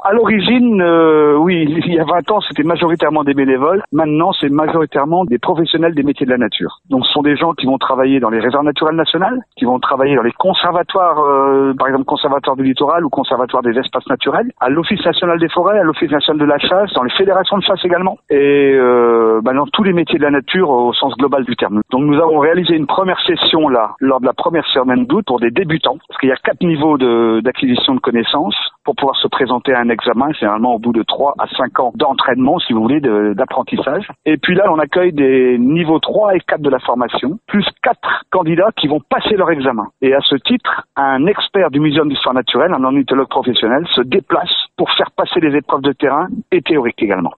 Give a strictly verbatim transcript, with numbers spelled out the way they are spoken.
à l'origine, euh, oui, il y a vingt ans, c'était majoritairement des bénévoles. Maintenant, c'est majoritairement des professionnels des métiers de la nature. Donc, ce sont des gens qui vont travailler dans les réserves naturelles nationales, qui vont travailler dans les conservatoires, euh, par exemple, conservatoire du littoral ou conservatoire des espaces naturels, à l'Office national des forêts, à l'Office national de la chasse, dans les fédérations de chasse également, et euh, bah, dans tous les métiers de la nature au sens global du terme. Donc, nous avons réalisé une première session là, lors de la première semaine d'août pour des débutants, parce qu'il y a quatre niveaux de, d'acquisition de connaissances pour pouvoir se présenter à un examen, généralement au bout de trois à cinq ans d'entraînement, si vous voulez, de, d'apprentissage. Et puis là, on accueille des niveaux trois et quatre de la formation, plus quatre candidats qui vont passer leur examen. Et à ce titre, un expert du Muséum d'histoire naturelle, un ornithologue professionnel, se déplace pour faire passer les épreuves de terrain et théoriques également.